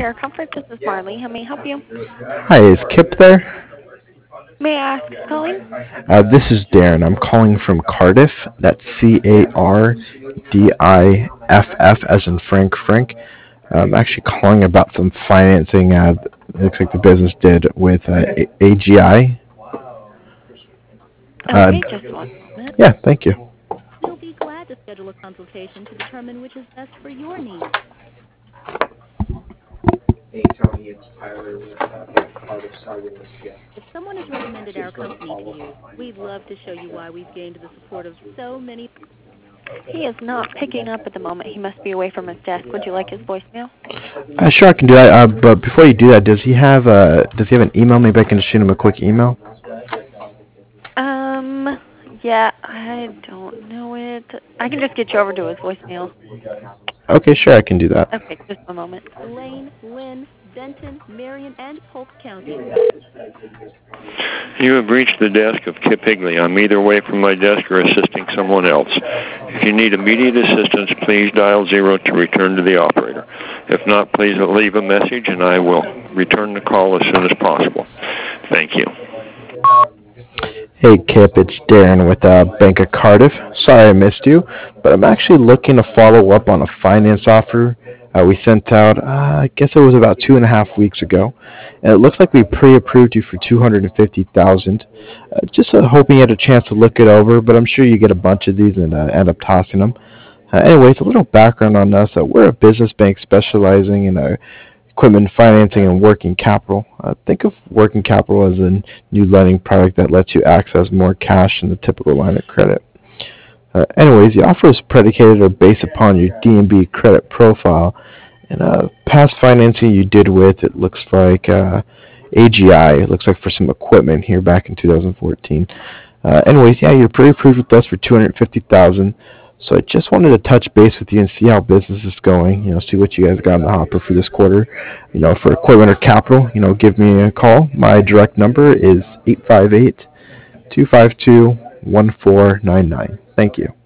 Care Comfort. This is Marley. How may I help you? Hi, is Kip there? May I ask who's calling? This is Darren. I'm calling from Cardiff. That's Cardiff, as in Frank. I'm actually calling about some financing. It looks like the business did with AGI. Uh, Okay, just one moment. yeah, thank you. We'll be glad to schedule a consultation to determine which is best for your needs. Hey Tony, it's Tyler with Cardiff Cellular. If someone has recommended our company to you, we'd love to show you why we've gained the support of so many. He is not picking up at the moment. He must be away from his desk. Would you like his voicemail? Sure, I can do that. But before you do that, does he have an email? Maybe I can just shoot him a quick email. Yeah, I don't know it. I can just get you over to his voicemail. Okay, sure, I can do that. Okay, just a moment. Lane, Lynn, Benton, Marion, and Polk County. You have reached the desk of Kip Higley. I'm either away from my desk or assisting someone else. If you need immediate assistance, please dial 0 to return to the operator. If not, please leave a message and I will return the call as soon as possible. Thank you. Hey Kip, it's Darren with Bank of Cardiff. Sorry I missed you, but I'm actually looking to follow up on a finance offer we sent out, I guess it was about 2.5 weeks ago, and it looks like we pre-approved you for $250,000. Just hoping you had a chance to look it over, but I'm sure you get a bunch of these and end up tossing them. Anyways, a little background on us. We're a business bank specializing in equipment financing and working capital. Think of working capital as a new lending product that lets you access more cash than the typical line of credit. Anyways, the offer is predicated or based upon your D&B credit profile and past financing you did with, it looks like AGI. It looks like for some equipment here back in 2014. Anyways, yeah, you're pre-approved with us for $250,000. So I just wanted to touch base with you and see how business is going. See what you guys got in the hopper for this quarter. For equipment or capital, give me a call. My direct number is 858-252-1499. Thank you.